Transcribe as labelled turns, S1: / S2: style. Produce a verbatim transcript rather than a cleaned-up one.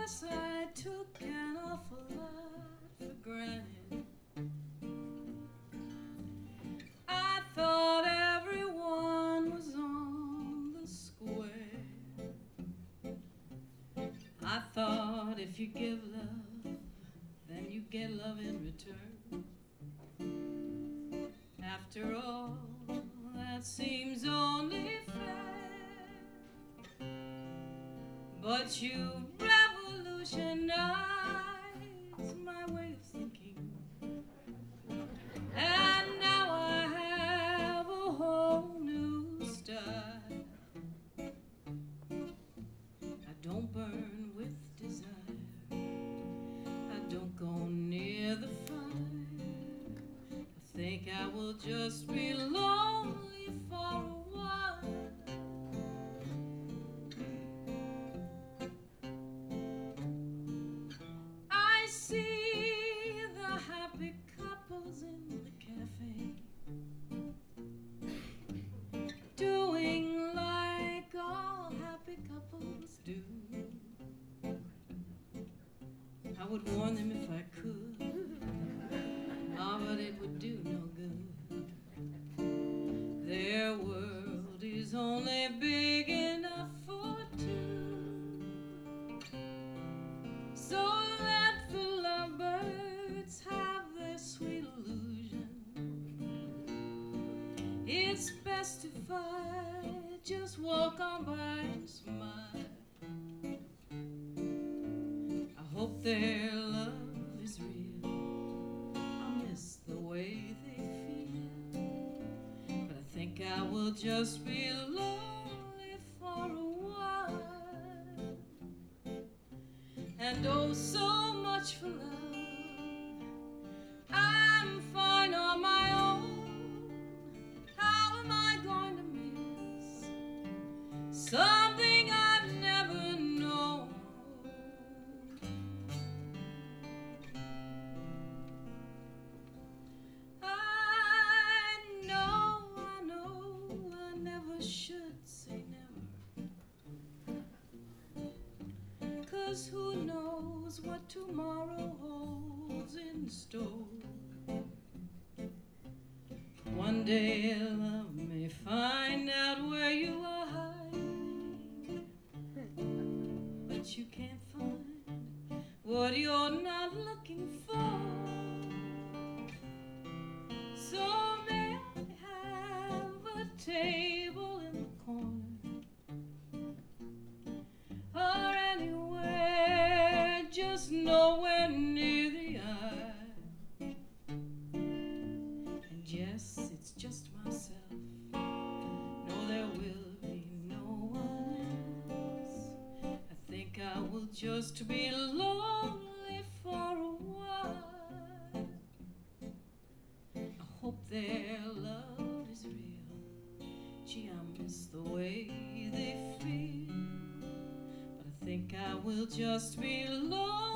S1: guess I took an awful lot for granted. I thought everyone was on the square. I thought if you give love, then you get love in return. After all, that seems only fair. But you revolutionized my way of thinking, and now I have a whole new style. I don't burn with desire, I don't go near the fire. I think I will just be lonely for a while. I see the happy couples in the cafe, doing like all happy couples do. I would warn them if I could, ah, but it would do no good. Their world is only big enough for two. So let the lovebirds have their sweet illusion. It's best if I just walk on by and smile. I hope their love is real, I miss the way they feel, but I think I will just be lonely for a while. And oh, so much for love, I'm fine on my own. How am I going to miss something I've never known? I know, I know, I never should say never, 'cause who knows what tomorrow holds in store. One day love may find out where you are hiding, but you can't find what you're not looking for. So may I have a table in the corner, or anywhere, just nowhere near the eye. And yes, it's just myself, no, there will be no one else. I think I will just be lonely for a while. I hope their love is real, gee, I miss the way they feel, but I think I will just be lonely